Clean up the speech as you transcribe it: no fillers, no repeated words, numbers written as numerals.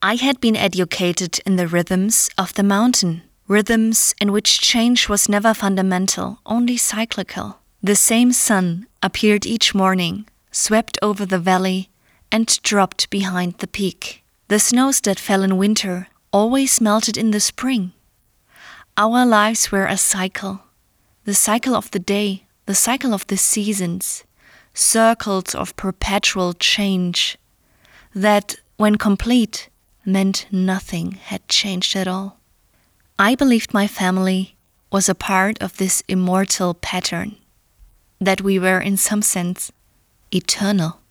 I had been educated in the rhythms of the mountain, rhythms in which change was never fundamental, only cyclical. The same sun appeared each morning, swept over the valley, and dropped behind the peak. The snows that fell in winter always melted in the spring. Our lives were a cycle, the cycle of the day, the cycle of the seasons, circles of perpetual change that, when complete, meant nothing had changed at all. I believed my family was a part of this immortal pattern, that we were in some sense eternal.